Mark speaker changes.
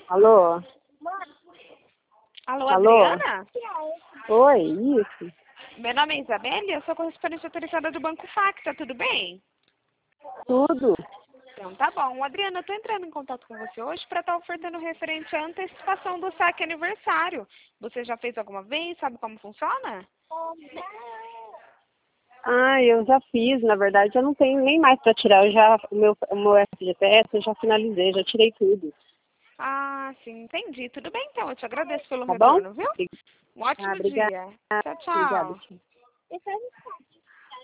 Speaker 1: Alô?
Speaker 2: Alô,
Speaker 1: Alô?
Speaker 2: Adriana?
Speaker 1: Oi, isso?
Speaker 2: Meu nome é Isabelle, eu sou correspondente autorizada do Banco Facta, tudo bem?
Speaker 1: Tudo?
Speaker 2: Então tá bom. Adriana, eu tô entrando em contato com você hoje para estar ofertando referente à antecipação do saque aniversário. Você já fez alguma vez? Sabe como funciona?
Speaker 1: Ah, eu já fiz, na verdade, eu não tenho nem mais para tirar. O meu FGTS eu já finalizei, já tirei tudo.
Speaker 2: Ah, sim, entendi. Tudo bem então, eu te agradeço pelo
Speaker 1: Tá bom?
Speaker 2: retorno, viu? Um ótimo
Speaker 1: Obrigada.
Speaker 2: dia. Tchau,
Speaker 1: Obrigada,
Speaker 2: tchau.
Speaker 1: tio.